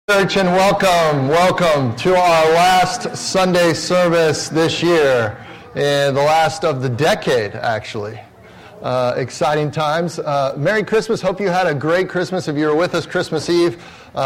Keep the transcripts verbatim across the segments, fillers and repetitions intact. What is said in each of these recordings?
Church, and welcome, welcome to our last Sunday service this year, and the last of the decade, actually. Uh, exciting times. Uh, Merry Christmas. Hope you had a great Christmas. If you were with us Christmas Eve,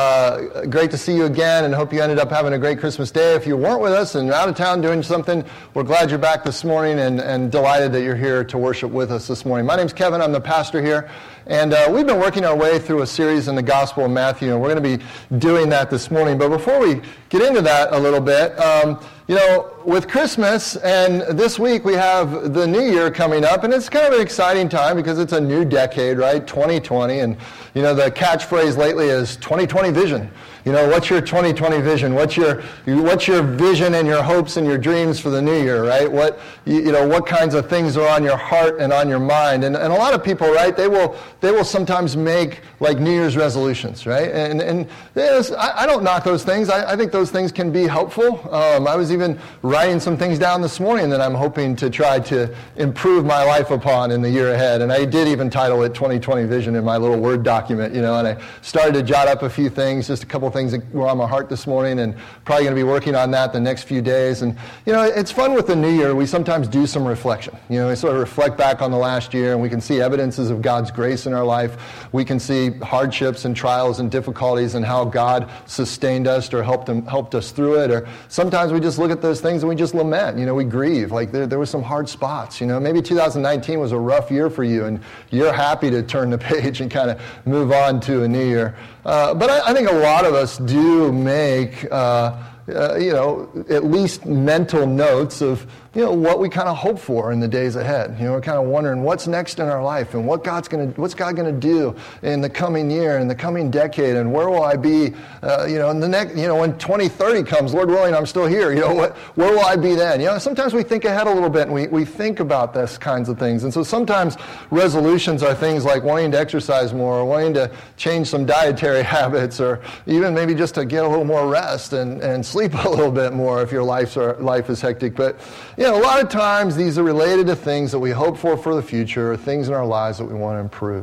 uh, great to see you again, and hope you ended up having a great Christmas day. If you weren't with us and you're out of town doing something, we're glad you're back this morning and, and delighted that you're here to worship with us this morning. My name's Kevin. I'm the pastor here. And uh, we've been working our way through a series in the Gospel of Matthew, and we're going to be doing that this morning. But before we get into that a little bit, um, you know, with Christmas and this week we have the new year coming up, and it's kind of an exciting time because it's a new decade, right? twenty twenty, and you know, the catchphrase lately is twenty twenty vision. You know, what's your twenty twenty vision? What's your what's your vision and your hopes and your dreams for the new year, right? What you, you know, what kinds of things are on your heart and on your mind? And and a lot of people, right? They will they will sometimes make like New Year's resolutions, right? And and yes, I, I don't knock those things. I, I think those things can be helpful. Um, I was even writing some things down this morning that I'm hoping to try to improve my life upon in the year ahead. And I did even title it twenty twenty vision in my little Word document, you know. And I started to jot up a few things, just a couple things that were on my heart this morning, and probably going to be working on that the next few days. And you know, it's fun with the new year. We sometimes do some reflection. You know, we sort of reflect back on the last year, and we can see evidences of God's grace in our life. We can see hardships and trials and difficulties and how God sustained us or helped them, helped us through it. Or sometimes we just look at those things and we just lament. You know, we grieve. Like there, there were some hard spots. You know, maybe two thousand nineteen was a rough year for you, and you're happy to turn the page and kind of move on to a new year. Uh, but I, I think a lot of us do make, uh, uh, you know, at least mental notes of, you know, what we kind of hope for in the days ahead. You know, we're kind of wondering what's next in our life and what God's going to, what's God going to do in the coming year, in the coming decade, and where will I be, uh, you know, in the next, you know, when twenty thirty comes, Lord willing, I'm still here. You know, what, where will I be then? You know, sometimes we think ahead a little bit and we, we think about this kinds of things. And so sometimes resolutions are things like wanting to exercise more, or wanting to change some dietary habits, or even maybe just to get a little more rest and, and sleep a little bit more if your life's, life is hectic. But you know, a lot of times these are related to things that we hope for for the future, or things in our lives that we want to improve.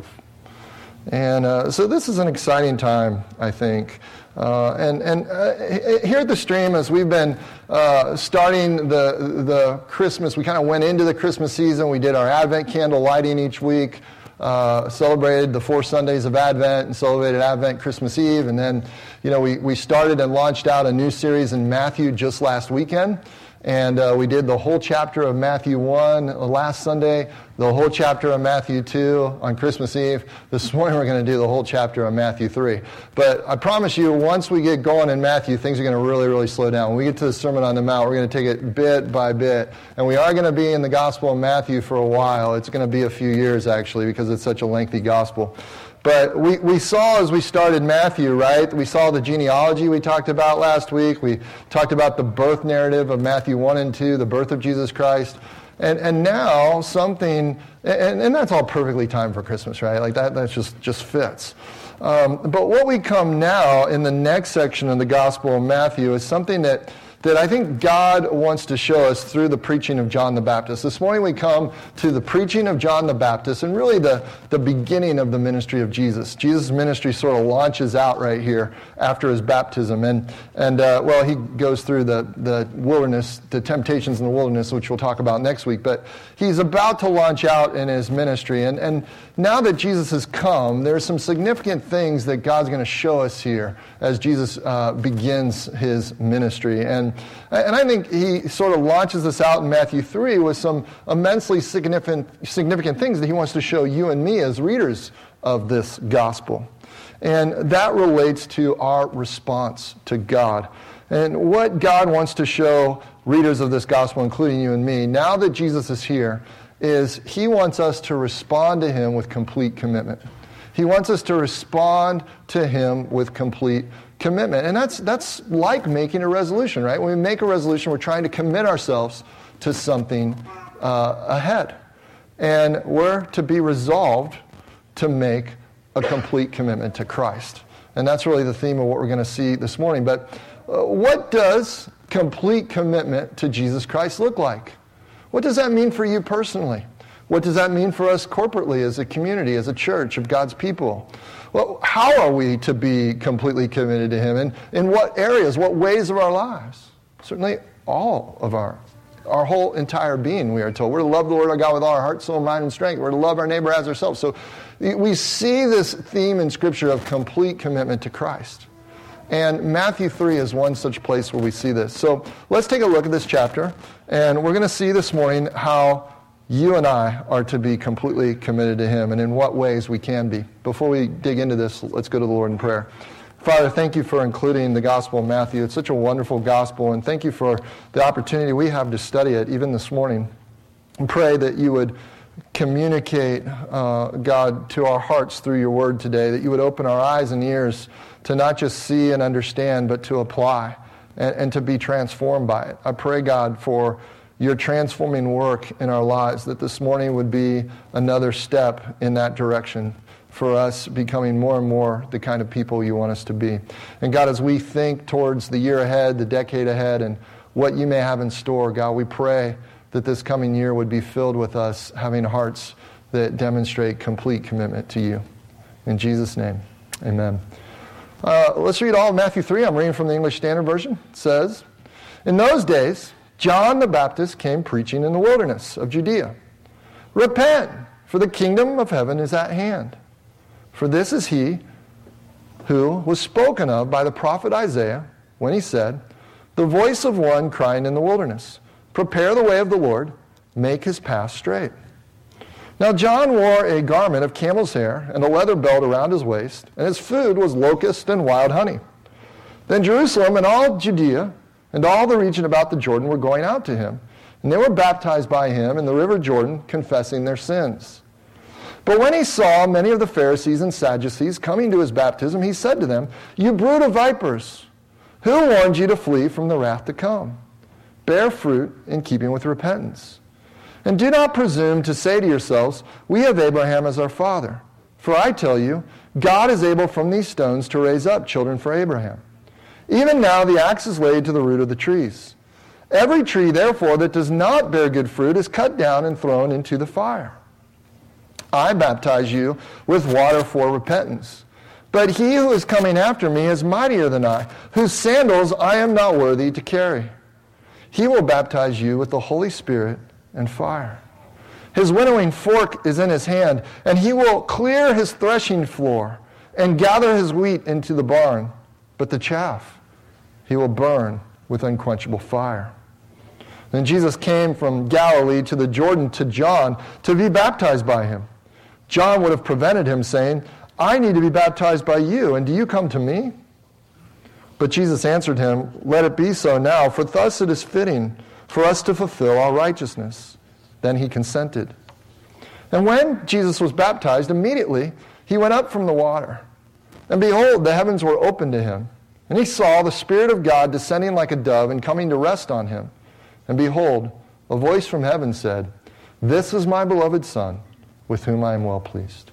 And uh, so this is an exciting time, I think. Uh, and and uh, here at the Stream, as we've been uh, starting the the Christmas, we kind of went into the Christmas season. We did our Advent candle lighting each week, uh, celebrated the four Sundays of Advent, and celebrated Advent Christmas Eve. And then, you know, we, we started and launched out a new series in Matthew just last weekend. And uh, we did the whole chapter of Matthew one last Sunday, the whole chapter of Matthew two on Christmas Eve. This morning we're going to do the whole chapter of Matthew three. But I promise you, once we get going in Matthew, things are going to really, really slow down. When we get to the Sermon on the Mount, we're going to take it bit by bit. And we are going to be in the Gospel of Matthew for a while. It's going to be a few years, actually, because it's such a lengthy gospel. But we, we saw as we started Matthew, right, we saw the genealogy we talked about last week. We talked about the birth narrative of Matthew one and two, the birth of Jesus Christ. And and now something, and, and that's all perfectly timed for Christmas, right? Like that that just, just fits. Um, but what we come now in the next section of the Gospel of Matthew is something that that I think God wants to show us through the preaching of John the Baptist. This morning we come to the preaching of John the Baptist and really the, the beginning of the ministry of Jesus. Jesus' ministry sort of launches out right here after his baptism. And, and uh, well, he goes through the, the wilderness, the temptations in the wilderness, which we'll talk about next week. But he's about to launch out in his ministry. And, and now that Jesus has come, there's some significant things that God's going to show us here as Jesus uh, begins his ministry. And And I think he sort of launches us out in Matthew three with some immensely significant significant things that he wants to show you and me as readers of this gospel. And that relates to our response to God. And what God wants to show readers of this gospel, including you and me, now that Jesus is here, is he wants us to respond to him with complete commitment. He wants us to respond to him with complete commitment. And that's that's like making a resolution, right? When we make a resolution, we're trying to commit ourselves to something uh, ahead. And we're to be resolved to make a complete commitment to Christ. And that's really the theme of what we're going to see this morning. But uh, what does complete commitment to Jesus Christ look like? What does that mean for you personally? What does that mean for us corporately as a community, as a church of God's people? Well, how are we to be completely committed to him? And in what areas, what ways of our lives? Certainly all of our, our whole entire being, we are told. We're to love the Lord our God with all our heart, soul, mind, and strength. We're to love our neighbor as ourselves. So we see this theme in Scripture of complete commitment to Christ. And Matthew three is one such place where we see this. So let's take a look at this chapter, and we're going to see this morning how you and I are to be completely committed to him and in what ways we can be. Before we dig into this, let's go to the Lord in prayer. Father, thank you for including the Gospel of Matthew. It's such a wonderful gospel, and thank you for the opportunity we have to study it even this morning. And pray that you would communicate, uh, God, to our hearts through your word today, that you would open our eyes and ears to not just see and understand, but to apply and, and to be transformed by it. I pray, God, for your transforming work in our lives, that this morning would be another step in that direction for us becoming more and more the kind of people you want us to be. And God, as we think towards the year ahead, the decade ahead, and what you may have in store, God, we pray that this coming year would be filled with us having hearts that demonstrate complete commitment to you. In Jesus' name, amen. Uh, let's read all of Matthew three. I'm reading from the English Standard Version. It says, "In those days, John the Baptist came preaching in the wilderness of Judea. 'Repent, for the kingdom of heaven is at hand. For this is he who was spoken of by the prophet Isaiah when he said, the voice of one crying in the wilderness, prepare the way of the Lord, make his path straight. Now John wore a garment of camel's hair and a leather belt around his waist, and his food was locust and wild honey. Then Jerusalem and all Judea and all the region about the Jordan were going out to him, and they were baptized by him in the river Jordan, confessing their sins. But when he saw many of the Pharisees and Sadducees coming to his baptism, he said to them, you brood of vipers, who warned you to flee from the wrath to come? Bear fruit in keeping with repentance. And do not presume to say to yourselves, we have Abraham as our father. For I tell you, God is able from these stones to raise up children for Abraham. Even now the axe is laid to the root of the trees. Every tree, therefore, that does not bear good fruit is cut down and thrown into the fire. I baptize you with water for repentance. But he who is coming after me is mightier than I, whose sandals I am not worthy to carry. He will baptize you with the Holy Spirit and fire. His winnowing fork is in his hand, and he will clear his threshing floor and gather his wheat into the barn, but the chaff he will burn with unquenchable fire. Then Jesus came from Galilee to the Jordan to John to be baptized by him. John would have prevented him, saying, I need to be baptized by you, and do you come to me? But Jesus answered him, let it be so now, for thus it is fitting for us to fulfill all righteousness. Then he consented. And when Jesus was baptized, immediately he went up from the water. And behold, the heavens were opened to him. And he saw the Spirit of God descending like a dove and coming to rest on him. And behold, a voice from heaven said, this is my beloved Son, with whom I am well pleased.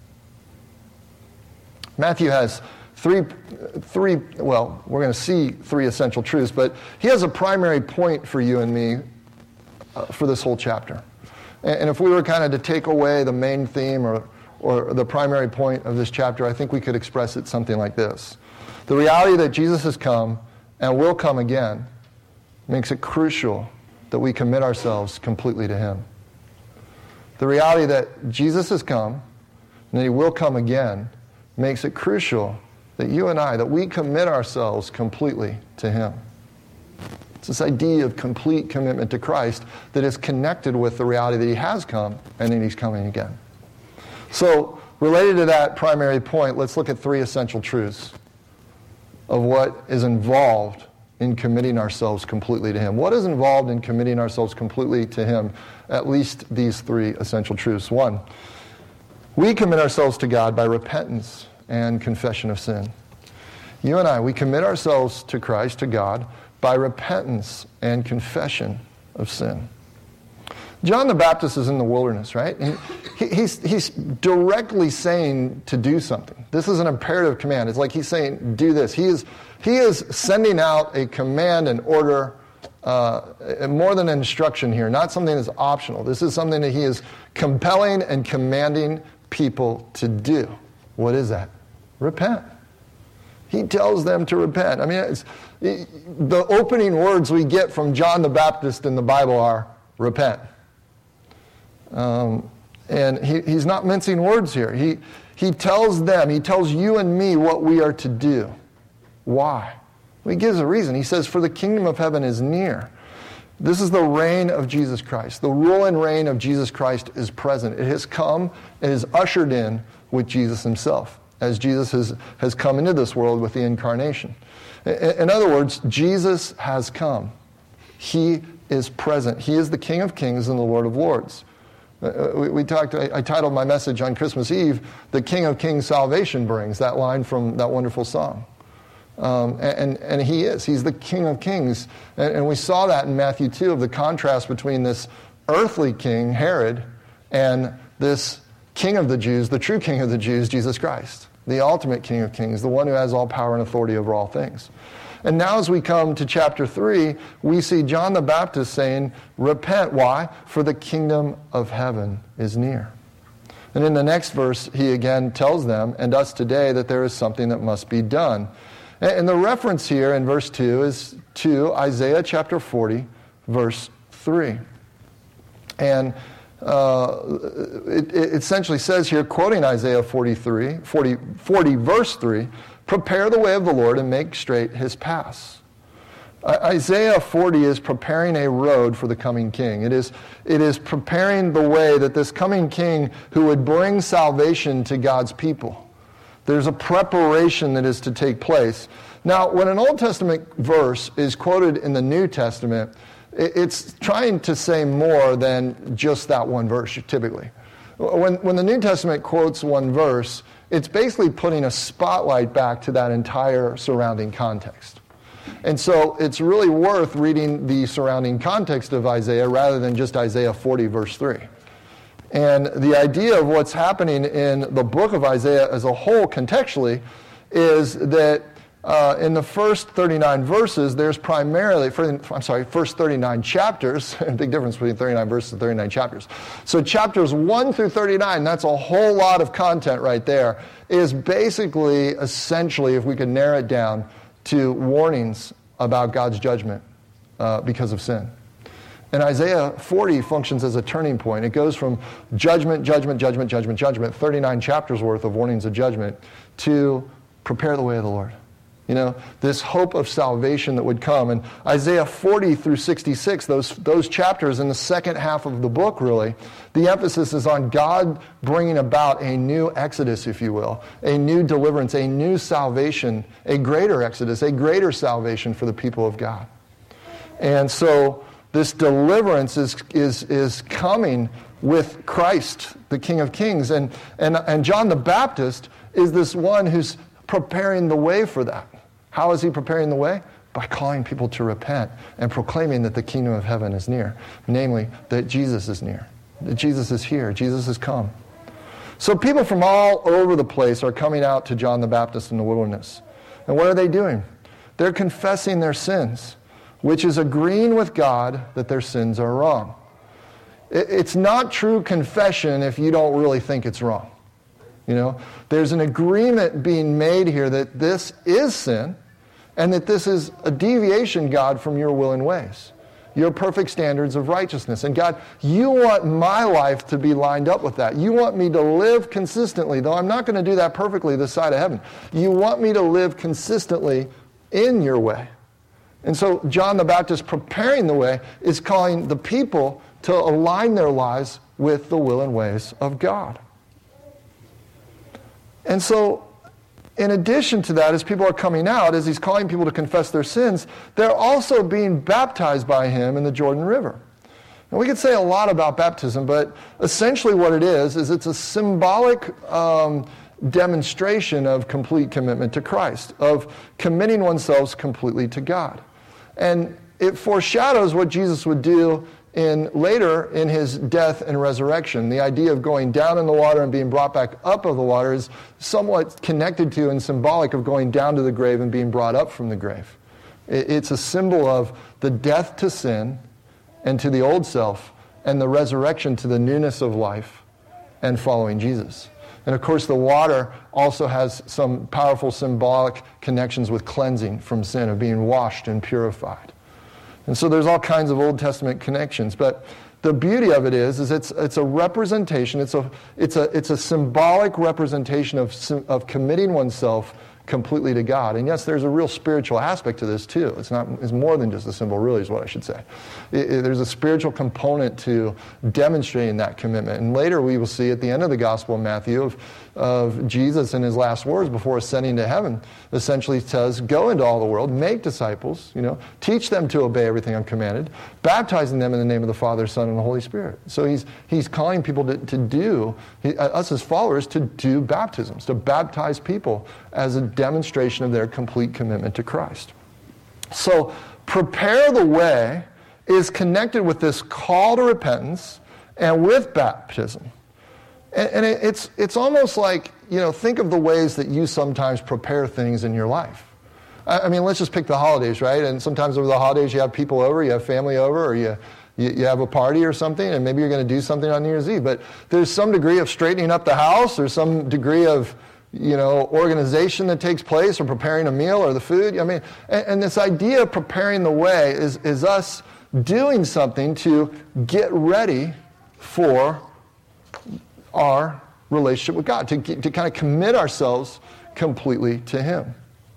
Matthew has three, three, well, we're going to see three essential truths, but he has a primary point for you and me uh, for this whole chapter. And, and if we were kind of to take away the main theme or, or the primary point of this chapter, I think we could express it something like this. The reality that Jesus has come and will come again makes it crucial that we commit ourselves completely to him. The reality that Jesus has come and that he will come again makes it crucial that you and I, that we commit ourselves completely to him. It's this idea of complete commitment to Christ that is connected with the reality that he has come and that he's coming again. So, related to that primary point, let's look at three essential truths of what is involved in committing ourselves completely to him. What is involved in committing ourselves completely to him? At least these three essential truths. One, we commit ourselves to God by repentance and confession of sin. You and I, we commit ourselves to Christ, to God, by repentance and confession of sin. John the Baptist is in the wilderness, right? And he, he's, he's directly saying to do something. This is an imperative command. It's like he's saying, do this. He is, he is sending out a command and order, uh, more than an instruction here, not something that's optional. This is something that he is compelling and commanding people to do. What is that? repent. He tells them to repent. I mean, it's, it, the opening words we get from John the Baptist in the Bible are, repent. Um, and he, he's not mincing words here. He, he tells them, he tells you and me what we are to do. Why? Well, he gives a reason. He says, for the kingdom of heaven is near. This is the reign of Jesus Christ. The rule and reign of Jesus Christ is present. It has come, it is ushered in with Jesus himself, as Jesus has, has come into this world with the incarnation. In, in other words, Jesus has come. He is present. He is the King of Kings and the Lord of Lords. Uh, we, we talked. I, I titled my message on Christmas Eve, "The King of Kings Salvation Brings," that line from that wonderful song. Um, and, and he is. He's the King of Kings. And, and we saw that in Matthew two, of the contrast between this earthly king, Herod, and this King of the Jews, the true King of the Jews, Jesus Christ, the ultimate King of Kings, the one who has all power and authority over all things. And now as we come to chapter three, we see John the Baptist saying, repent. Why? For the kingdom of heaven is near. And in the next verse, he again tells them, and us today, that there is something that must be done. And the reference here in verse two is to Isaiah chapter forty, verse three. And uh, it, it essentially says here, quoting Isaiah forty-three, forty, forty, verse three, prepare the way of the Lord and make straight his paths. Isaiah forty is preparing a road for the coming king. It is, it is preparing the way that this coming king who would bring salvation to God's people. There's a preparation that is to take place. Now, when an Old Testament verse is quoted in the New Testament, it's trying to say more than just that one verse, typically. When, when the New Testament quotes one verse, it's basically putting a spotlight back to that entire surrounding context. And so it's really worth reading the surrounding context of Isaiah rather than just Isaiah forty, verse three. And the idea of what's happening in the book of Isaiah as a whole contextually is that uh, in the first thirty-nine verses, there's primarily, for, I'm sorry, first thirty-nine chapters, big difference between thirty-nine verses and thirty-nine chapters. So chapters one through thirty-nine, that's a whole lot of content right there, is basically, essentially, if we could narrow it down, to warnings about God's judgment uh, because of sin. And Isaiah forty functions as a turning point. It goes from judgment, judgment, judgment, judgment, judgment, thirty-nine chapters worth of warnings of judgment, to prepare the way of the Lord. You know, this hope of salvation that would come. And Isaiah forty through sixty-six, those, those chapters in the second half of the book, really, the emphasis is on God bringing about a new exodus, if you will, a new deliverance, a new salvation, a greater exodus, a greater salvation for the people of God. And so this deliverance is, is, is coming with Christ, the King of Kings. And, and, and John the Baptist is this one who's preparing the way for that. How is he preparing the way? By calling people to repent and proclaiming that the kingdom of heaven is near. Namely, that Jesus is near. That Jesus is here. Jesus has come. So people from all over the place are coming out to John the Baptist in the wilderness. And what are they doing? They're confessing their sins, which is agreeing with God that their sins are wrong. It's not true confession if you don't really think it's wrong. You know, there's an agreement being made here that this is sin and that this is a deviation, God, from your will and ways, your perfect standards of righteousness. And God, you want my life to be lined up with that. You want me to live consistently, though I'm not going to do that perfectly this side of heaven. You want me to live consistently in your way. And so John the Baptist, preparing the way, is calling the people to align their lives with the will and ways of God. And so, in addition to that, as people are coming out, as he's calling people to confess their sins, they're also being baptized by him in the Jordan River. And we could say a lot about baptism, but essentially what it is, is it's a symbolic um, demonstration of complete commitment to Christ, of committing oneself completely to God. And it foreshadows what Jesus would do in later in his death and resurrection. The idea of going down in the water and being brought back up of the water is somewhat connected to and symbolic of going down to the grave and being brought up from the grave. It's a symbol of the death to sin and to the old self, and the resurrection to the newness of life and following Jesus. And of course, the water also has some powerful symbolic connections with cleansing from sin, of being washed and purified. And so there's all kinds of Old Testament connections. But the beauty of it is, is it's it's a representation, it's a it's a it's a symbolic representation of of committing oneself completely to God. And yes, there's a real spiritual aspect to this too. It's not it's more than just a symbol, really, is what I should say. It, it, there's a spiritual component to demonstrating that commitment. And later we will see at the end of the Gospel of Matthew of, of Jesus in his last words before ascending to heaven, essentially says, go into all the world, make disciples, you know, teach them to obey everything I'm commanded, baptizing them in the name of the Father, Son, and the Holy Spirit. So he's he's calling people to, to do, he, us as followers, to do baptisms, to baptize people as a demonstration of their complete commitment to Christ. So prepare the way is connected with this call to repentance and with baptism. And, and it, it's it's almost like, you know, think of the ways that you sometimes prepare things in your life. I, I mean, let's just pick the holidays, right? And sometimes over the holidays you have people over, you have family over, or you you, you have a party or something, and maybe you're going to do something on New Year's Eve. But there's some degree of straightening up the house, there's some degree of, you know, organization that takes place, or preparing a meal or the food. I mean, and, and this idea of preparing the way is, is us doing something to get ready for our relationship with God, to, to kind of commit ourselves completely to Him.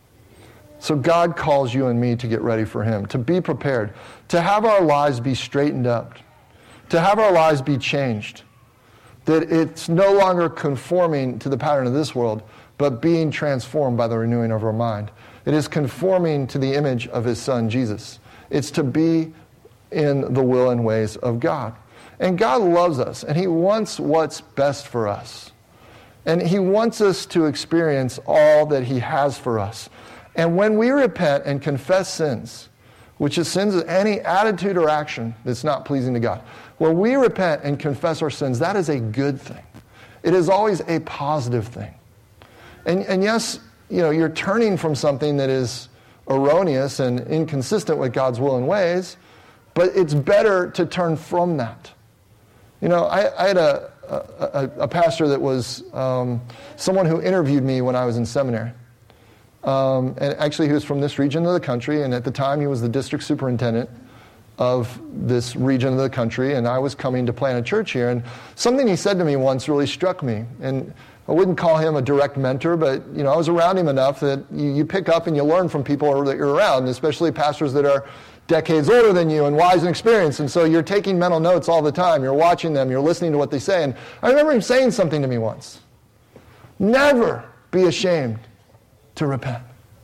So God calls you and me to get ready for Him, to be prepared, to have our lives be straightened up, to have our lives be changed. That it's no longer conforming to the pattern of this world, but being transformed by the renewing of our mind. It is conforming to the image of His Son, Jesus. It's to be in the will and ways of God. And God loves us, and He wants what's best for us. And He wants us to experience all that He has for us. And when we repent and confess sins, which is sins of any attitude or action that's not pleasing to God, when we repent and confess our sins, that is a good thing. It is always a positive thing. And, and yes, you know, you're turning from something that is erroneous and inconsistent with God's will and ways, but it's better to turn from that. You know, I, I had a, a, a pastor that was um, someone who interviewed me when I was in seminary. Um, and actually, he was from this region of the country, and at the time, he was the district superintendent of this region of the country, and I was coming to plant a church here. And something he said to me once really struck me. And I wouldn't call him a direct mentor, but you know, I was around him enough that you, you pick up and you learn from people that you're around, especially pastors that are decades older than you and wise and experienced. And so you're taking mental notes all the time. You're watching them. You're listening to what they say. And I remember him saying something to me once. Never be ashamed to repent.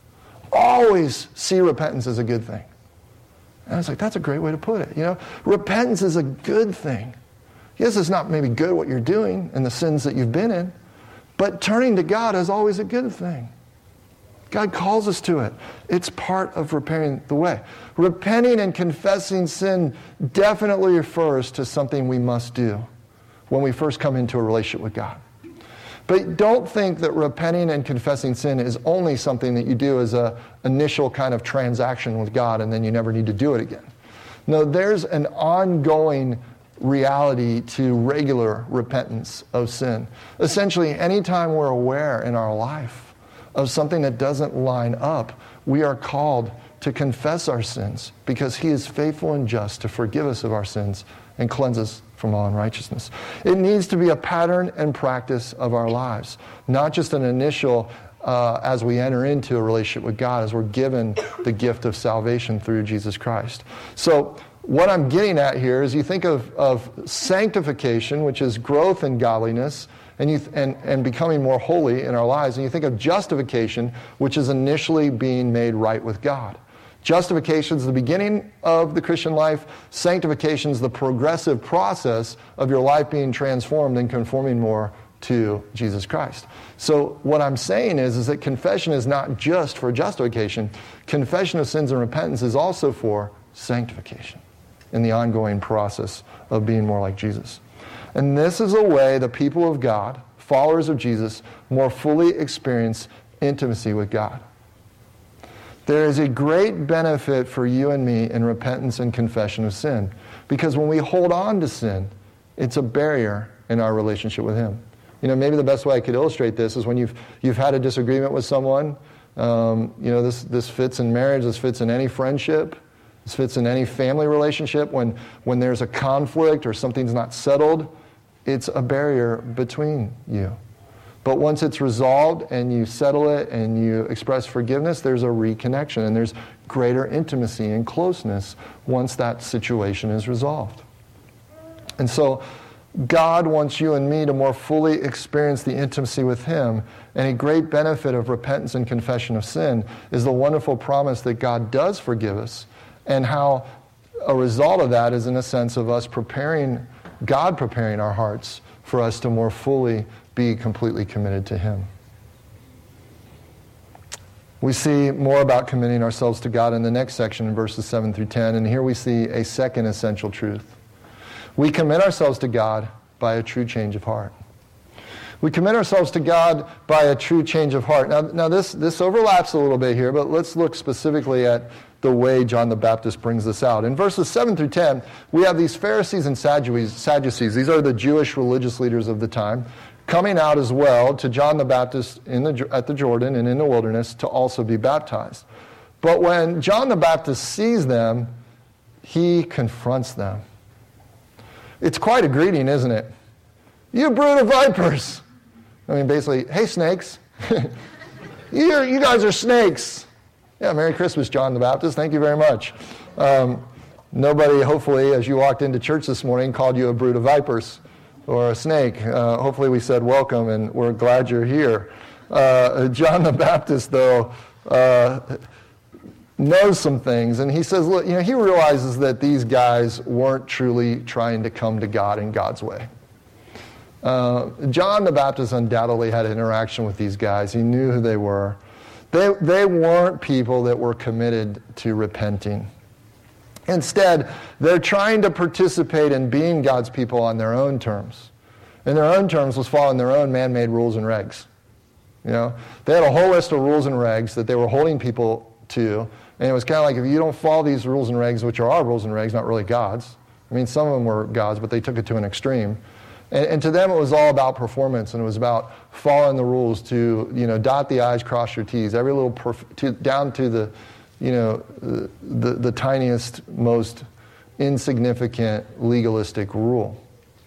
Always see repentance as a good thing. And I was like, that's a great way to put it. You know, repentance is a good thing. Yes, it's not maybe good what you're doing and the sins that you've been in, but turning to God is always a good thing. God calls us to it. It's part of preparing the way. Repenting and confessing sin definitely refers to something we must do when we first come into a relationship with God. But don't think that repenting and confessing sin is only something that you do as an initial kind of transaction with God and then you never need to do it again. No, there's an ongoing reality to regular repentance of sin. Essentially, anytime we're aware in our life of something that doesn't line up, we are called to confess our sins because He is faithful and just to forgive us of our sins and cleanse us from all unrighteousness. It needs to be a pattern and practice of our lives, not just an initial uh, as we enter into a relationship with God, as we're given the gift of salvation through Jesus Christ. So what I'm getting at here is you think of, of sanctification, which is growth in godliness, and, you, and, and becoming more holy in our lives, and you think of justification, which is initially being made right with God. Justification is the beginning of the Christian life. Sanctification is the progressive process of your life being transformed and conforming more to Jesus Christ. So what I'm saying is, is that confession is not just for justification. Confession of sins and repentance is also for sanctification in the ongoing process of being more like Jesus. And this is a way the people of God, followers of Jesus, more fully experience intimacy with God. There is a great benefit for you and me in repentance and confession of sin, because when we hold on to sin, it's a barrier in our relationship with Him. You know, maybe the best way I could illustrate this is when you've you've had a disagreement with someone. Um, you know, this this fits in marriage. This fits in any friendship. This fits in any family relationship. When when there's a conflict or something's not settled, it's a barrier between you. But once it's resolved and you settle it and you express forgiveness, there's a reconnection and there's greater intimacy and closeness once that situation is resolved. And so God wants you and me to more fully experience the intimacy with Him. And a great benefit of repentance and confession of sin is the wonderful promise that God does forgive us, and how a result of that is in a sense of us preparing, God preparing our hearts for us to more fully be completely committed to Him. We see more about committing ourselves to God in the next section in verses seven through ten, and here we see a second essential truth. We commit ourselves to God by a true change of heart. We commit ourselves to God by a true change of heart. Now, now this, this overlaps a little bit here, but let's look specifically at the way John the Baptist brings this out. In verses seven through ten, we have these Pharisees and Sadducees. These are the Jewish religious leaders of the time, coming out as well to John the Baptist in the, at the Jordan and in the wilderness to also be baptized. But when John the Baptist sees them, he confronts them. It's quite a greeting, isn't it? You brood of vipers. I mean, basically, hey, snakes. You're, you guys are snakes. Yeah, Merry Christmas, John the Baptist. Thank you very much. Um, nobody, hopefully, as you walked into church this morning, called you a brood of vipers or a snake. Uh, hopefully we said welcome, and we're glad you're here. Uh, John the Baptist, though, uh, knows some things, and he says, look, you know, he realizes that these guys weren't truly trying to come to God in God's way. Uh, John the Baptist undoubtedly had an interaction with these guys. He knew who they were. They, they weren't people that were committed to repenting. Instead, they're trying to participate in being God's people on their own terms. And their own terms was following their own man-made rules and regs. You know, they had a whole list of rules and regs that they were holding people to, and it was kind of like, if you don't follow these rules and regs, which are our rules and regs, not really God's. I mean, some of them were God's, but they took it to an extreme. And, and to them, it was all about performance, and it was about following the rules to, you know, dot the I's, cross your T's, every little, perf- to, down to the, you know, the, the, the tiniest, most insignificant legalistic rule.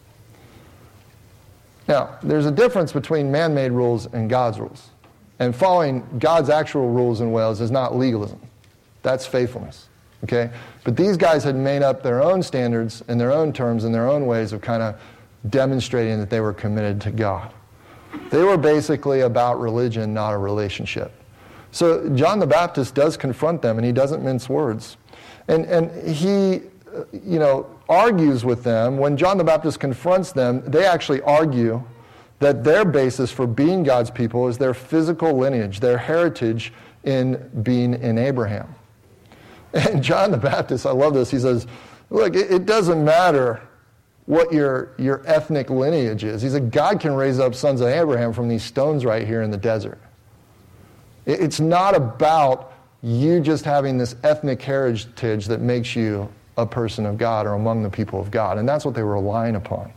Now, there's a difference between man-made rules and God's rules. And following God's actual rules and ways is not legalism. That's faithfulness. Okay? But these guys had made up their own standards in their own terms and their own ways of kind of demonstrating that they were committed to God. They were basically about religion, not a relationship. So John the Baptist does confront them, and he doesn't mince words. And, and he, you know, argues with them. When John the Baptist confronts them, they actually argue that their basis for being God's people is their physical lineage, their heritage in being in Abraham. And John the Baptist, I love this, he says, look, it, it doesn't matter what your, your ethnic lineage is. He said, God can raise up sons of Abraham from these stones right here in the desert. It, it's not about you just having this ethnic heritage that makes you a person of God or among the people of God. And that's what they were relying upon.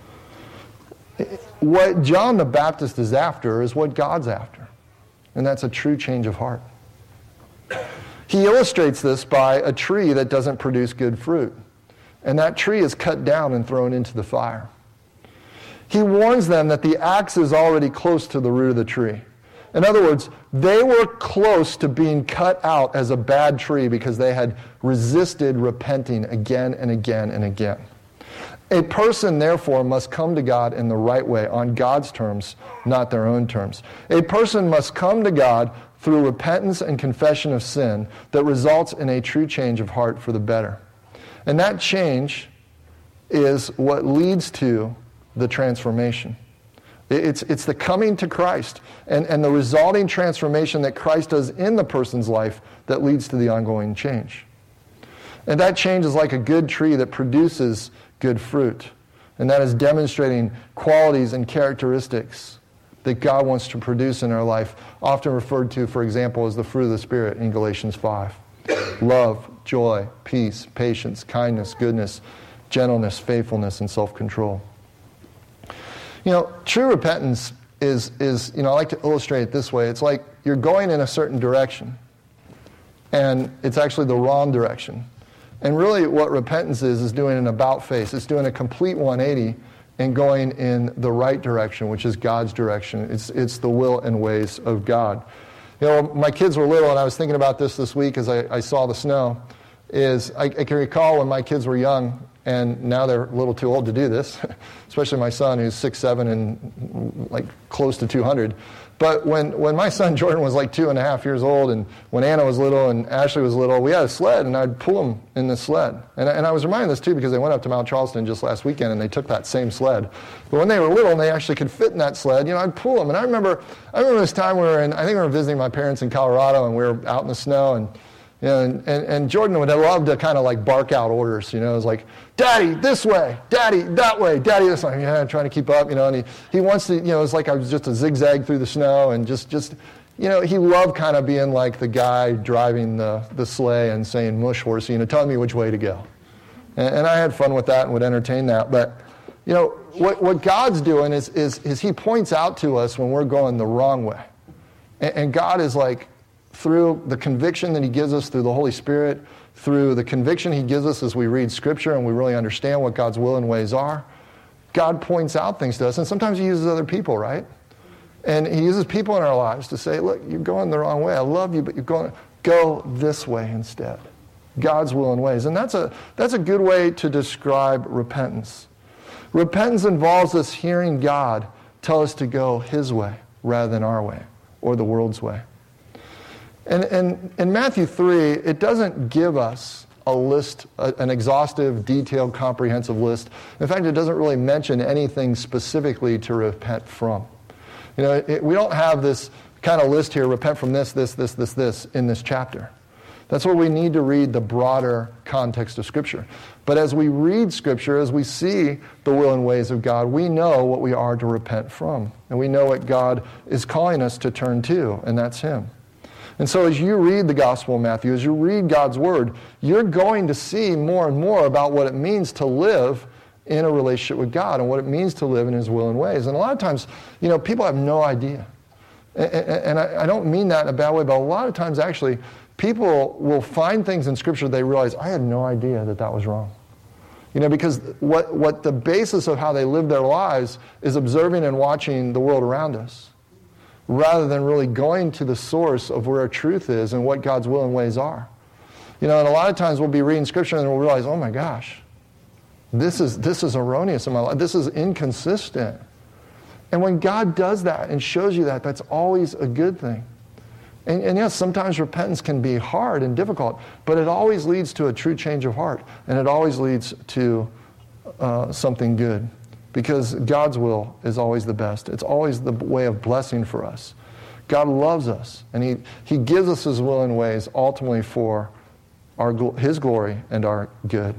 What John the Baptist is after is what God's after. And that's a true change of heart. He illustrates this by a tree that doesn't produce good fruit. And that tree is cut down and thrown into the fire. He warns them that the axe is already close to the root of the tree. In other words, they were close to being cut out as a bad tree because they had resisted repenting again and again and again. A person, therefore, must come to God in the right way, on God's terms, not their own terms. A person must come to God through repentance and confession of sin that results in a true change of heart for the better. And that change is what leads to the transformation. It's, it's the coming to Christ and, and the resulting transformation that Christ does in the person's life that leads to the ongoing change. And that change is like a good tree that produces good fruit. And that is demonstrating qualities and characteristics that God wants to produce in our life, often referred to, for example, as the fruit of the Spirit in Galatians five. Love, joy, peace, patience, kindness, goodness, gentleness, faithfulness, and self-control. You know, true repentance is, is, you know, I like to illustrate it this way. It's like you're going in a certain direction, and it's actually the wrong direction. And really what repentance is, is doing an about-face. It's doing a complete one eighty and going in the right direction, which is God's direction. It's, it's the will and ways of God. You know, my kids were little, and I was thinking about this this week as I, I saw the snow, is I, I can recall when my kids were young, and now they're a little too old to do this, especially my son who's six seven and like close to two hundred. But when, when my son Jordan was like two and a half years old, and when Anna was little and Ashley was little, we had a sled, and I'd pull them in the sled. And, and I was reminded of this too because they went up to Mount Charleston just last weekend, and they took that same sled. But when they were little and they actually could fit in that sled, you know, I'd pull them. And I remember, I remember this time we were in, I think we were visiting my parents in Colorado, and we were out in the snow, and you know, and, and, and Jordan would love to kind of like bark out orders, you know, it was like, Daddy, this way, Daddy, that way, Daddy, this way. Yeah, I'm trying to keep up, you know, and he, he wants to, you know, it's like I was just a zigzag through the snow, and just, just, you know, he loved kind of being like the guy driving the, the sleigh and saying mush horsey, you know, telling me which way to go. And, and I had fun with that and would entertain that. But, you know, what, what God's doing is, is, is he points out to us when we're going the wrong way. And, and God is like, through the conviction that he gives us through the Holy Spirit, through the conviction he gives us as we read Scripture and we really understand what God's will and ways are, God points out things to us. And sometimes he uses other people, right? And he uses people in our lives to say, look, you're going the wrong way. I love you, but you're going, go this way instead. God's will and ways. And that's a, that's a good way to describe repentance. Repentance involves us hearing God tell us to go his way rather than our way or the world's way. And, and in Matthew three, it doesn't give us a list, a, an exhaustive, detailed, comprehensive list. In fact, it doesn't really mention anything specifically to repent from. You know, it, we don't have this kind of list here, repent from this, this, this, this, this, in this chapter. That's where we need to read the broader context of Scripture. But as we read Scripture, as we see the will and ways of God, we know what we are to repent from. And we know what God is calling us to turn to, and that's him. And so as you read the Gospel of Matthew, as you read God's Word, you're going to see more and more about what it means to live in a relationship with God and what it means to live in his will and ways. And a lot of times, you know, people have no idea. And I don't mean that in a bad way, but a lot of times actually, people will find things in Scripture they realize, I had no idea that that was wrong. You know, because what, what the basis of how they live their lives is observing and watching the world around us, rather than really going to the source of where our truth is and what God's will and ways are. You know, and a lot of times we'll be reading Scripture and we'll realize, oh my gosh, this is this is erroneous in my life. This is inconsistent. And when God does that and shows you that, that's always a good thing. And, and yes, sometimes repentance can be hard and difficult, but it always leads to a true change of heart, and it always leads to uh, something good. Because God's will is always the best. It's always the way of blessing for us. God loves us, and He, he gives us His will and ways ultimately for our, His glory and our good.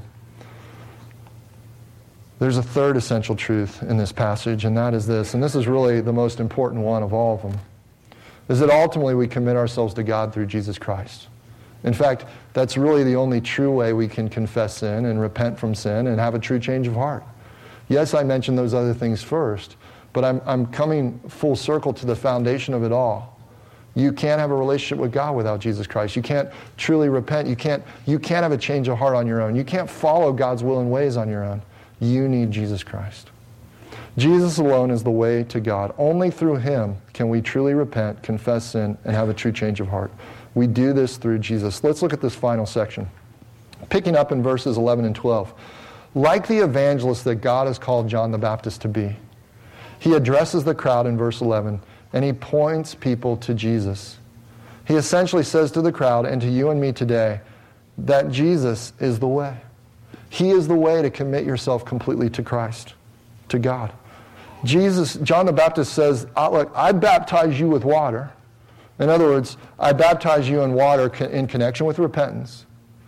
There's a third essential truth in this passage, and that is this, and this is really the most important one of all of them, is that ultimately we commit ourselves to God through Jesus Christ. In fact, that's really the only true way we can confess sin and repent from sin and have a true change of heart. Yes, I mentioned those other things first, but I'm, I'm coming full circle to the foundation of it all. You can't have a relationship with God without Jesus Christ. You can't truly repent. You can't, you can't have a change of heart on your own. You can't follow God's will and ways on your own. You need Jesus Christ. Jesus alone is the way to God. Only through him can we truly repent, confess sin, and have a true change of heart. We do this through Jesus. Let's look at this final section. Picking up in verses eleven and twelve. Like the evangelist that God has called John the Baptist to be, he addresses the crowd in verse eleven, and he points people to Jesus. He essentially says to the crowd and to you and me today that Jesus is the way. He is the way to commit yourself completely to Christ, to God. Jesus, John the Baptist says, look, I baptize you with water. In other words, I baptize you in water in connection with repentance.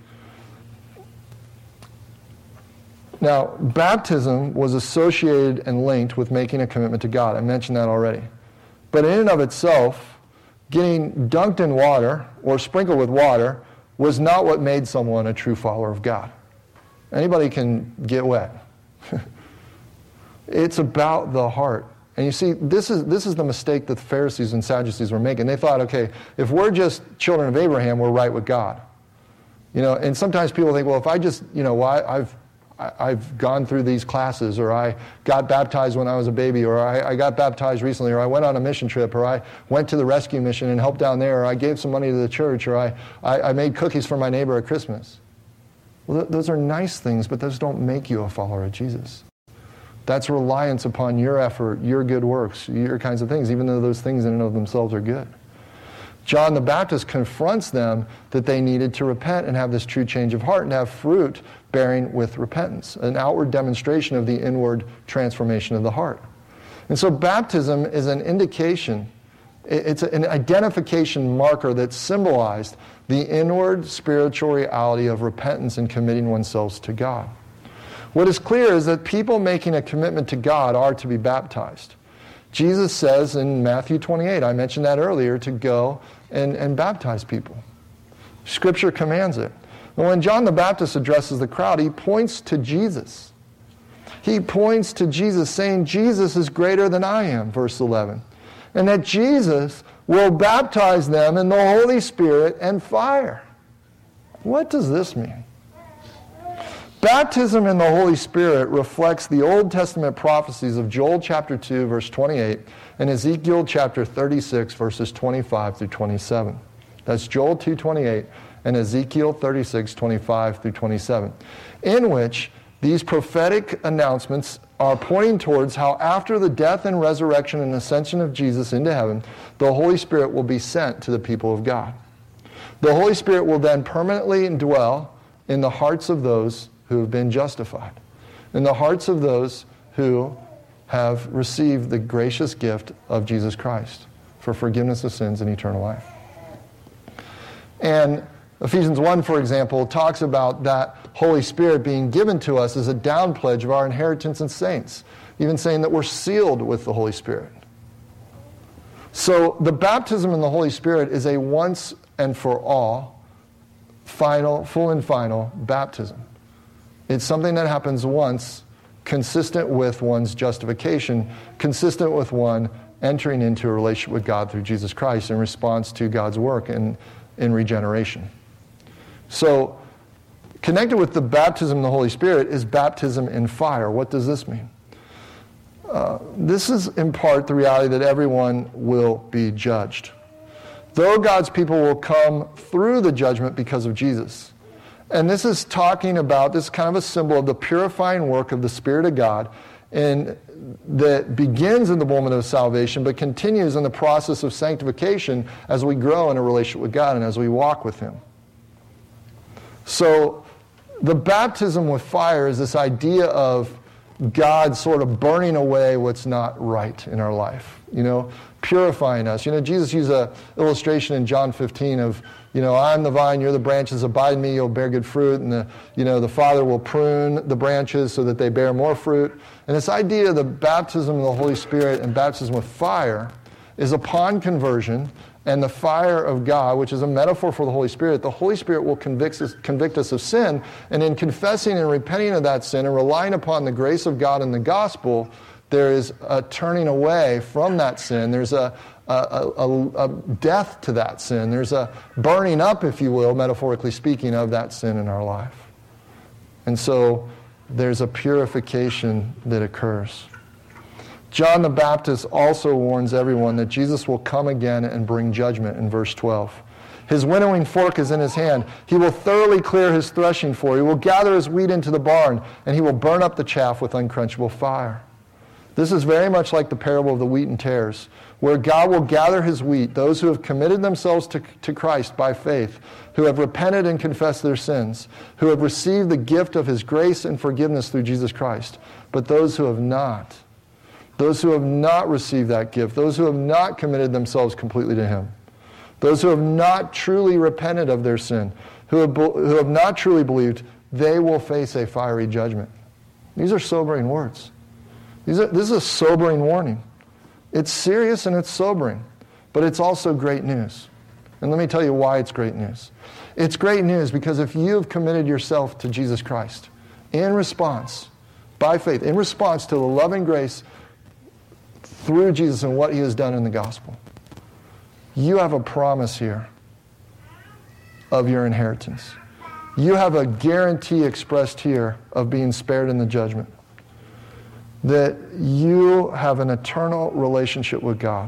Now, baptism was associated and linked with making a commitment to God. I mentioned that already. But in and of itself, getting dunked in water or sprinkled with water was not what made someone a true follower of God. Anybody can get wet. It's about the heart. And you see, this is this is the mistake that the Pharisees and Sadducees were making. They thought, okay, if we're just children of Abraham, we're right with God. You know, and sometimes people think, well, if I just, you know, well, I, I've I've gone through these classes, or I got baptized when I was a baby, or I, I got baptized recently, or I went on a mission trip, or I went to the rescue mission and helped down there, or I gave some money to the church, or I, I, I made cookies for my neighbor at Christmas. Well, th- those are nice things, but those don't make you a follower of Jesus. That's reliance upon your effort, your good works, your kinds of things, even though those things in and of themselves are good. John the Baptist confronts them that they needed to repent and have this true change of heart and have fruit bearing with repentance, an outward demonstration of the inward transformation of the heart. And so baptism is an indication, it's an identification marker that symbolized the inward spiritual reality of repentance and committing oneself to God. What is clear is that people making a commitment to God are to be baptized. Jesus says in Matthew twenty-eight, I mentioned that earlier, to go and, and baptize people. Scripture commands it. And when John the Baptist addresses the crowd, he points to Jesus. He points to Jesus, saying, Jesus is greater than I am, verse eleven. And that Jesus will baptize them in the Holy Spirit and fire. What does this mean? Baptism in the Holy Spirit reflects the Old Testament prophecies of Joel chapter two, verse twenty-eight, and Ezekiel chapter thirty-six, verses twenty-five through twenty-seven. That's Joel two twenty-eight and Ezekiel thirty-six, twenty-five through twenty-seven, in which these prophetic announcements are pointing towards how after the death and resurrection and ascension of Jesus into heaven, the Holy Spirit will be sent to the people of God. The Holy Spirit will then permanently dwell in the hearts of those who have been justified, in the hearts of those who have received the gracious gift of Jesus Christ for forgiveness of sins and eternal life. And Ephesians one, for example, talks about that Holy Spirit being given to us as a down pledge of our inheritance in saints, even saying that we're sealed with the Holy Spirit. So the baptism in the Holy Spirit is a once and for all, final, full and final baptism. It's something that happens once, consistent with one's justification, consistent with one entering into a relationship with God through Jesus Christ in response to God's work in, in regeneration. So, connected with the baptism in the Holy Spirit is baptism in fire. What does this mean? Uh, this is in part the reality that everyone will be judged. Though God's people will come through the judgment because of Jesus. And this is talking about, this is kind of a symbol of the purifying work of the Spirit of God in, that begins in the moment of salvation but continues in the process of sanctification as we grow in a relationship with God and as we walk with Him. So the baptism with fire is this idea of God sort of burning away what's not right in our life, you know, purifying us. You know, Jesus used an illustration in John fifteen of, you know, I'm the vine, you're the branches, abide in me, you'll bear good fruit, and the, you know, the Father will prune the branches so that they bear more fruit. And this idea of the baptism of the Holy Spirit and baptism with fire is upon conversion, and the fire of God, which is a metaphor for the Holy Spirit, the Holy Spirit will convict us, convict us of sin, and in confessing and repenting of that sin and relying upon the grace of God and the gospel, there is a turning away from that sin. There's a, a, a, a death to that sin. There's a burning up, if you will, metaphorically speaking, of that sin in our life. And so there's a purification that occurs. John the Baptist also warns everyone that Jesus will come again and bring judgment in verse twelve. His winnowing fork is in his hand. He will thoroughly clear his threshing floor. He will gather his wheat into the barn, and he will burn up the chaff with unquenchable fire. This is very much like the parable of the wheat and tares, where God will gather his wheat, those who have committed themselves to, to Christ by faith, who have repented and confessed their sins, who have received the gift of his grace and forgiveness through Jesus Christ. But those who have not, those who have not received that gift, those who have not committed themselves completely to him, those who have not truly repented of their sin, who have, who have not truly believed, they will face a fiery judgment. These are sobering words. These are, this is a sobering warning. It's serious and it's sobering, but it's also great news. And let me tell you why it's great news. It's great news because if you have committed yourself to Jesus Christ in response, by faith, in response to the love and grace through Jesus and what he has done in the gospel, you have a promise here of your inheritance. You have a guarantee expressed here of being spared in the judgment. That you have an eternal relationship with God.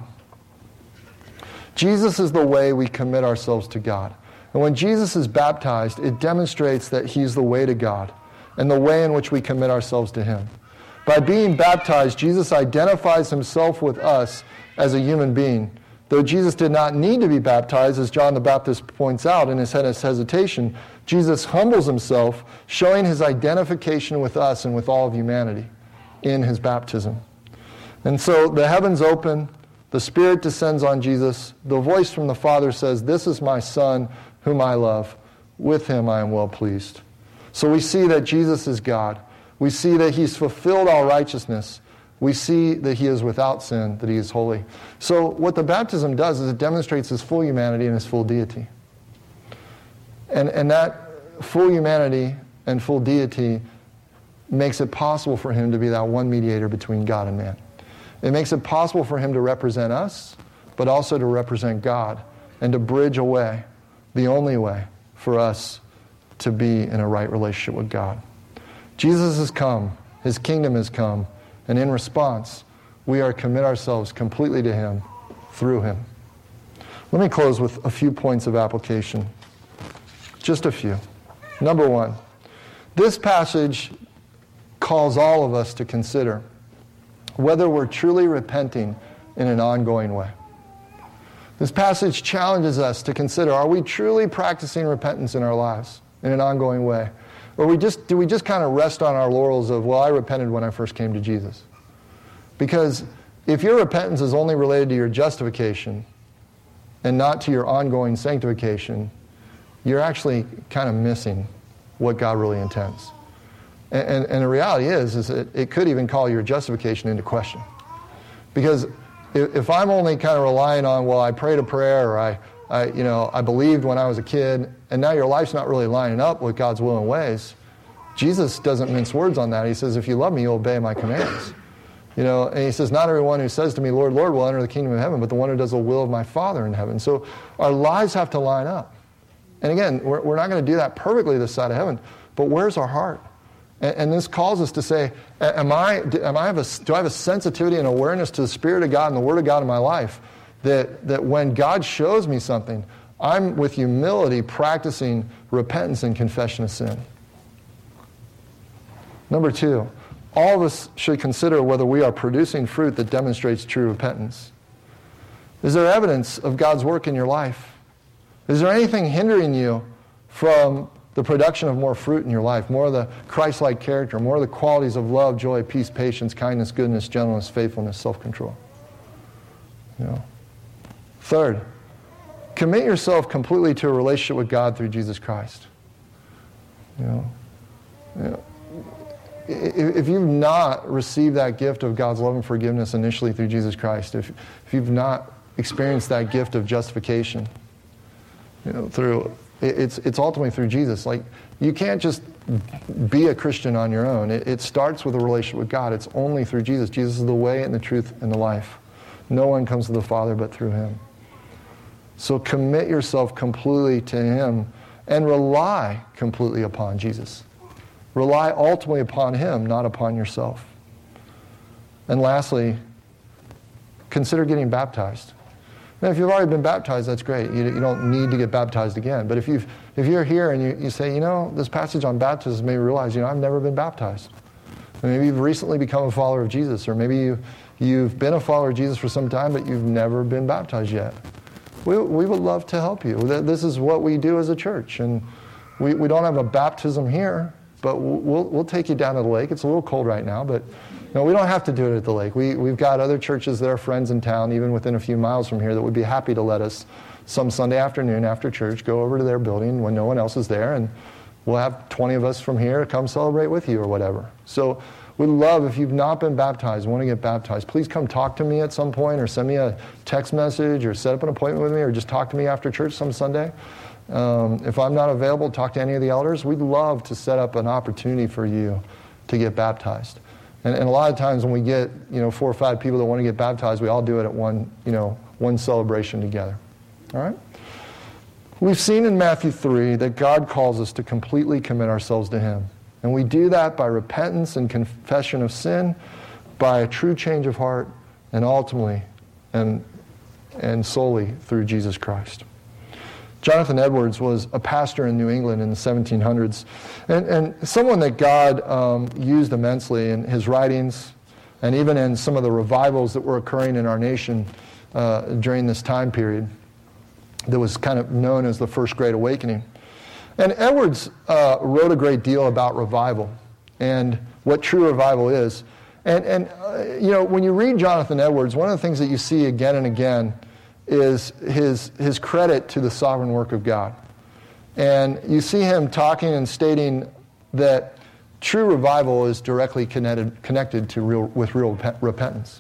Jesus is the way we commit ourselves to God. And when Jesus is baptized, it demonstrates that he's the way to God and the way in which we commit ourselves to him. By being baptized, Jesus identifies himself with us as a human being. Though Jesus did not need to be baptized, as John the Baptist points out in his hesitation, Jesus humbles himself, showing his identification with us and with all of humanity in his baptism. And so the heavens open, the Spirit descends on Jesus, the voice from the Father says, "This is my Son, whom I love. With him I am well pleased." So we see that Jesus is God. We see that he's fulfilled all righteousness. We see that he is without sin, that he is holy. So what the baptism does is it demonstrates his full humanity and his full deity. And, and that full humanity and full deity makes it possible for him to be that one mediator between God and man. It makes it possible for him to represent us, but also to represent God and to bridge a way, the only way for us to be in a right relationship with God. Jesus has come. His kingdom has come. And in response, we are to commit ourselves completely to him through him. Let me close with a few points of application. Just a few. Number one, this passage calls all of us to consider whether we're truly repenting in an ongoing way. This passage challenges us to consider, are we truly practicing repentance in our lives in an ongoing way? Or we just do we just kind of rest on our laurels of, well, I repented when I first came to Jesus? Because if your repentance is only related to your justification and not to your ongoing sanctification, you're actually kind of missing what God really intends. And, and, and the reality is, is that it could even call your justification into question. Because if, if I'm only kind of relying on, well, I prayed a prayer, or I, I, you know, I believed when I was a kid, and now your life's not really lining up with God's will and ways, Jesus doesn't mince words on that. He says, if you love me, you'll obey my commands. You know, and he says, not everyone who says to me, Lord, Lord, will enter the kingdom of heaven, but the one who does the will of my Father in heaven. So our lives have to line up. And again, we're, we're not going to do that perfectly this side of heaven, but where's our heart? And, and this calls us to say, am I, am I have a, do I have a sensitivity and awareness to the Spirit of God and the Word of God in my life that, that when God shows me something, I'm with humility practicing repentance and confession of sin? Number two, all of us should consider whether we are producing fruit that demonstrates true repentance. Is there evidence of God's work in your life? Is there anything hindering you from the production of more fruit in your life, more of the Christ-like character, more of the qualities of love, joy, peace, patience, kindness, goodness, gentleness, faithfulness, self-control? You know. Third, commit yourself completely to a relationship with God through Jesus Christ. You know, you know, if you've not received that gift of God's love and forgiveness initially through Jesus Christ, if, if you've not experienced that gift of justification, you know, through it's it's ultimately through Jesus. Like, you can't just be a Christian on your own. It, it starts with a relationship with God. It's only through Jesus. Jesus is the way and the truth and the life. No one comes to the Father but through him. So commit yourself completely to him and rely completely upon Jesus. Rely ultimately upon him, not upon yourself. And lastly, consider getting baptized. Now, if you've already been baptized, that's great. You, you don't need to get baptized again. But if, you've, if you're here and you, you say, you know, this passage on baptism made me realize, you know, I've never been baptized. And maybe you've recently become a follower of Jesus, or maybe you, you've been a follower of Jesus for some time, but you've never been baptized yet. We, we would love to help you. This is what we do as a church. And we, we don't have a baptism here, but we'll, we'll take you down to the lake. It's a little cold right now, but no, we don't have to do it at the lake. We, we've got other churches that are friends in town, even within a few miles from here, that would be happy to let us some Sunday afternoon after church go over to their building when no one else is there, and we'll have twenty of us from here come celebrate with you or whatever. So we'd love, if you've not been baptized, want to get baptized, please come talk to me at some point, or send me a text message, or set up an appointment with me, or just talk to me after church some Sunday. Um, if I'm not available, talk to any of the elders. We'd love to set up an opportunity for you to get baptized. And, and a lot of times when we get, you know, four or five people that want to get baptized, we all do it at one, you know, one celebration together. All right? We've seen in Matthew three that God calls us to completely commit ourselves to Him. And we do that by repentance and confession of sin, by a true change of heart, and ultimately and, and solely through Jesus Christ. Jonathan Edwards was a pastor in New England in the seventeen hundreds, and, and someone that God um, used immensely in his writings, and even in some of the revivals that were occurring in our nation uh, during this time period that was kind of known as the First Great Awakening. And Edwards uh, wrote a great deal about revival and what true revival is. And, and uh, you know, when you read Jonathan Edwards, one of the things that you see again and again is his, his credit to the sovereign work of God. And you see him talking and stating that true revival is directly connected, connected to real, with real repentance.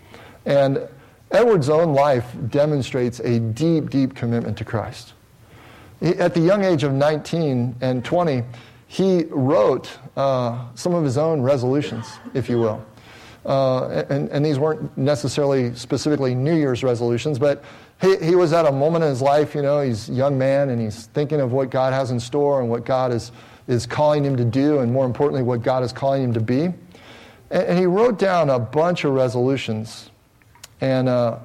And Edwards' own life demonstrates a deep, deep commitment to Christ. He, at the young age of nineteen and twenty, he wrote uh, some of his own resolutions, if you will. Uh, and, and these weren't necessarily specifically New Year's resolutions, but he, he was at a moment in his life, you know, he's a young man, and he's thinking of what God has in store and what God is, is calling him to do, and more importantly, what God is calling him to be. And, and he wrote down a bunch of resolutions. And uh,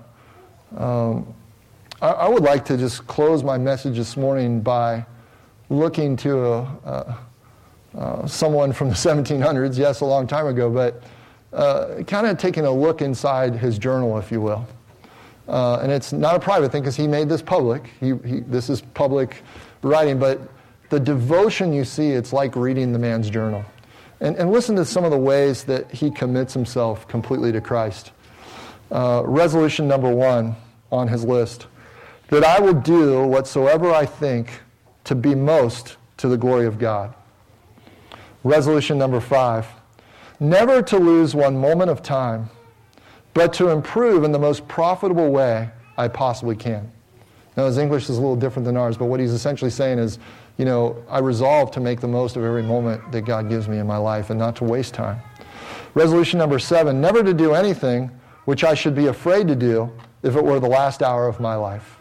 um, I, I would like to just close my message this morning by looking to a, a, uh, someone from the seventeen hundreds, yes, a long time ago, but uh, kind of taking a look inside his journal, if you will. Uh, and it's not a private thing because he made this public. He, he, this is public writing, but the devotion you see, it's like reading the man's journal. And, and listen to some of the ways that he commits himself completely to Christ. Uh, resolution number one on his list, that I will do whatsoever I think to be most to the glory of God. Resolution number five, never to lose one moment of time, but to improve in the most profitable way I possibly can. Now, his English is a little different than ours, but what he's essentially saying is, you know, I resolve to make the most of every moment that God gives me in my life and not to waste time. Resolution number seven, never to do anything which I should be afraid to do if it were the last hour of my life.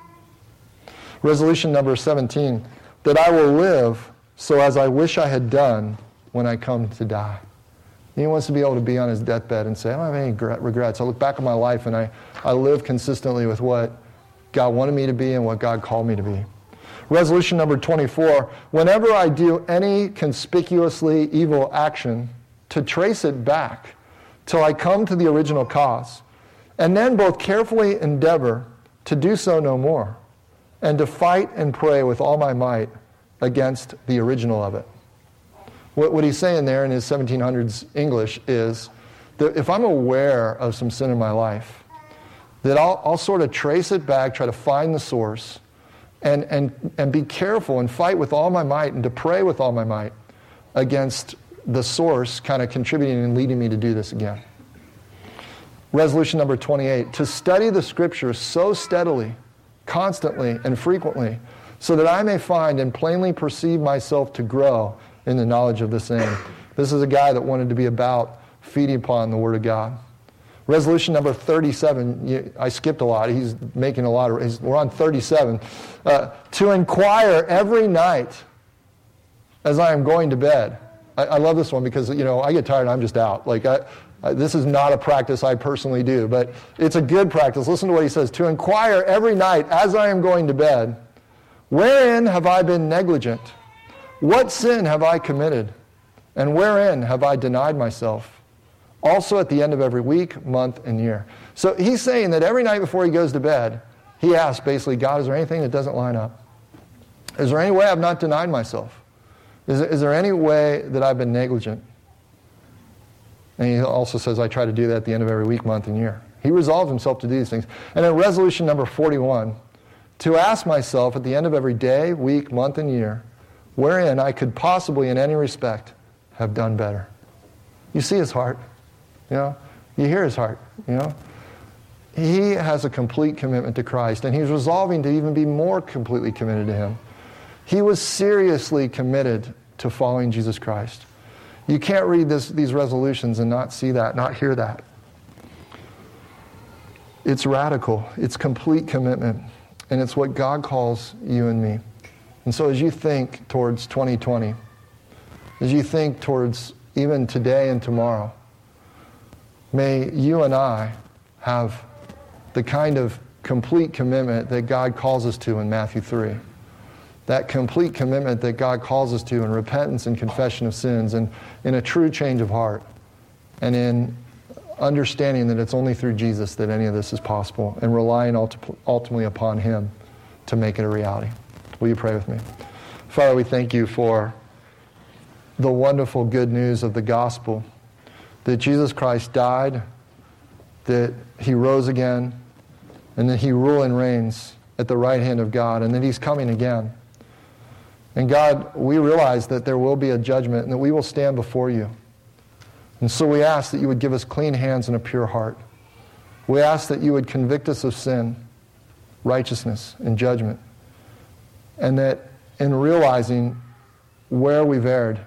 Resolution number seventeen, that I will live so as I wish I had done when I come to die. He wants to be able to be on his deathbed and say, I don't have any regrets. I look back on my life and I, I live consistently with what God wanted me to be and what God called me to be. Resolution number twenty-four, whenever I do any conspicuously evil action, to trace it back till I come to the original cause, and then both carefully endeavor to do so no more, and to fight and pray with all my might against the original of it. What, what he's saying there in his seventeen hundreds English is that if I'm aware of some sin in my life, that I'll, I'll sort of trace it back, try to find the source, and, and, and be careful and fight with all my might and to pray with all my might against the source kind of contributing and leading me to do this again. Resolution number twenty-eight, to study the Scriptures so steadily, constantly, and frequently, so that I may find and plainly perceive myself to grow in the knowledge of the same. This is a guy that wanted to be about feeding upon the Word of God. Resolution number thirty-seven, I skipped a lot. He's making a lot of, he's, we're on thirty-seven. Uh, to inquire every night as I am going to bed. I, I love this one because, you know, I get tired and I'm just out. Like, I, I, this is not a practice I personally do, but it's a good practice. Listen to what he says. To inquire every night as I am going to bed, wherein have I been negligent? What sin have I committed? And wherein have I denied myself? Also at the end of every week, month, and year. So he's saying that every night before he goes to bed, he asks basically, God, is there anything that doesn't line up? Is there any way I've not denied myself? Is there, is there any way that I've been negligent? And he also says, I try to do that at the end of every week, month, and year. He resolves himself to do these things. And then resolution number forty-one, to ask myself at the end of every day, week, month, and year, wherein I could possibly in any respect have done better. You see his heart, you know? You hear his heart, you know? He has a complete commitment to Christ, and he's resolving to even be more completely committed to him. He was seriously committed to following Jesus Christ. You can't read this, these resolutions and not see that, not hear that. It's radical. It's complete commitment. And it's what God calls you and me. And so as you think towards twenty twenty, as you think towards even today and tomorrow, may you and I have the kind of complete commitment that God calls us to in Matthew three. That complete commitment that God calls us to in repentance and confession of sins, and in a true change of heart, and in understanding that it's only through Jesus that any of this is possible, and relying ultimately upon Him to make it a reality. Will you pray with me? Father, we thank you for the wonderful good news of the gospel, that Jesus Christ died, that He rose again, and that He rules and reigns at the right hand of God, and that He's coming again. And God, we realize that there will be a judgment and that we will stand before you. And so we ask that you would give us clean hands and a pure heart. We ask that you would convict us of sin, righteousness, and judgment. And that in realizing where we've erred,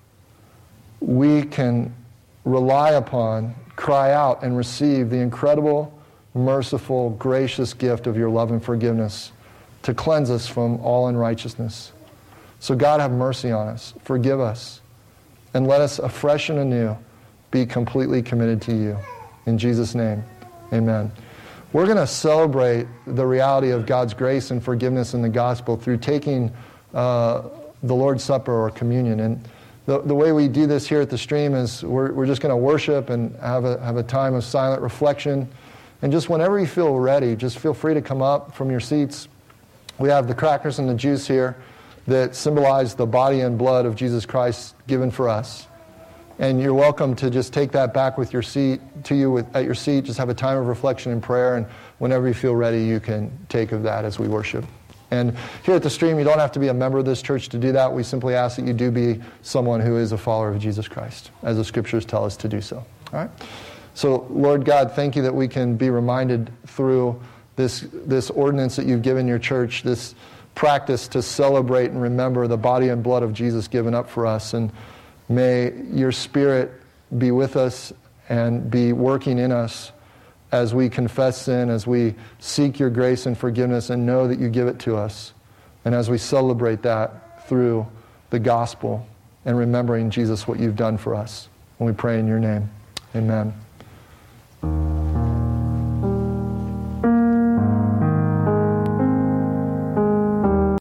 we can rely upon, cry out, and receive the incredible, merciful, gracious gift of your love and forgiveness to cleanse us from all unrighteousness. So God, have mercy on us, forgive us, and let us afresh and anew be completely committed to you. In Jesus' name, amen. We're going to celebrate the reality of God's grace and forgiveness in the gospel through taking uh, the Lord's Supper or communion. And the, the way we do this here at the Stream is we're, we're just going to worship and have a, have a time of silent reflection. And just whenever you feel ready, just feel free to come up from your seats. We have the crackers and the juice here that symbolize the body and blood of Jesus Christ given for us. And you're welcome to just take that back with your seat, to you with, at your seat. Just have a time of reflection and prayer, and whenever you feel ready, you can take of that as we worship. And here at the Stream, you don't have to be a member of this church to do that. We simply ask that you do be someone who is a follower of Jesus Christ, as the Scriptures tell us to do so. All right? So, Lord God, thank you that we can be reminded through this, this ordinance that you've given your church, this practice to celebrate and remember the body and blood of Jesus given up for us. And may your Spirit be with us and be working in us as we confess sin, as we seek your grace and forgiveness and know that you give it to us, and as we celebrate that through the gospel and remembering, Jesus, what you've done for us. And we pray in your name. Amen.